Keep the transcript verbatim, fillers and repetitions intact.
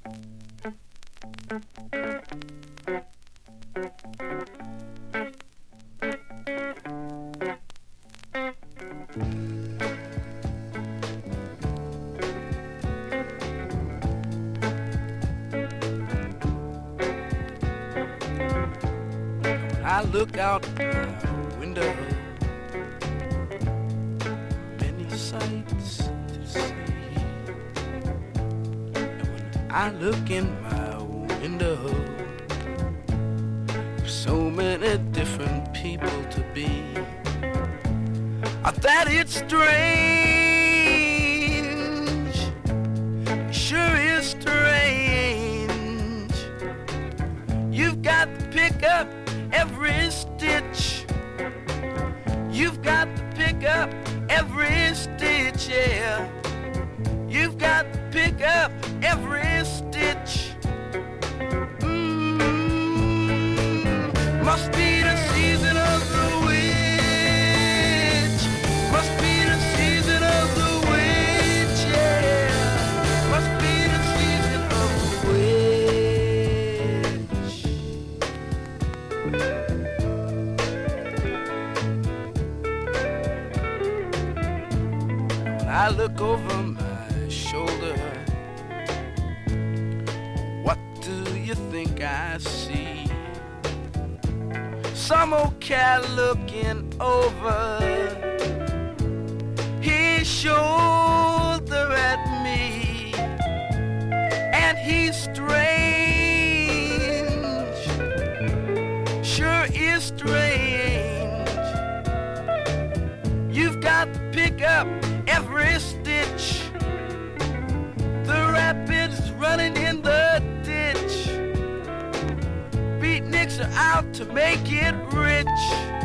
I look out my window, many sights to see. And when I look in my window, so many different people to be. I thought it's strange, it sure is strange. You've got to pick up every stitch. You've got to pick up every stitch, yeah. You've got to pick up every stitch. Mm, must be the season of the witch. Must be the season of the witch, yeah. Must be the season of the witch. When I look over my shoulder, what do you think I see? Some old cat looking over his shoulder at me, and he's strange, sure is strange. You've got to pick up every stitch. The rapids running in the ditch. Beatniks are out to make it rich.